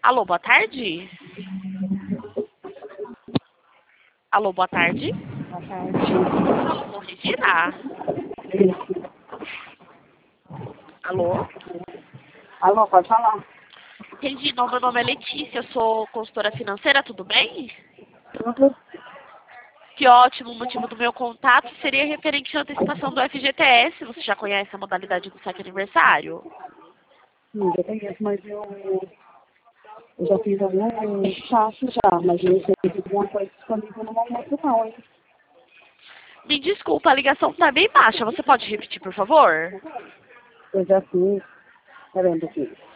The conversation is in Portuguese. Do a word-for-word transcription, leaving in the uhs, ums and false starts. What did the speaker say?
Alô, boa tarde? Alô, boa tarde? Boa tarde. Alô, Regina? Alô? Alô, pode falar? Regina, meu nome é Letícia, eu sou consultora financeira, tudo bem? Tudo? Que ótimo, o motivo do meu contato seria referente à antecipação do F G T S. Você já conhece a modalidade do saque aniversário? Sim, eu conheço, mas eu, eu já fiz algum chacho já, mas eu não sei se tem alguma coisa disponível no momento não, hein? Me desculpa, a ligação está bem baixa. Você pode repetir, por favor? Eu já fiz, tá vendo aqui?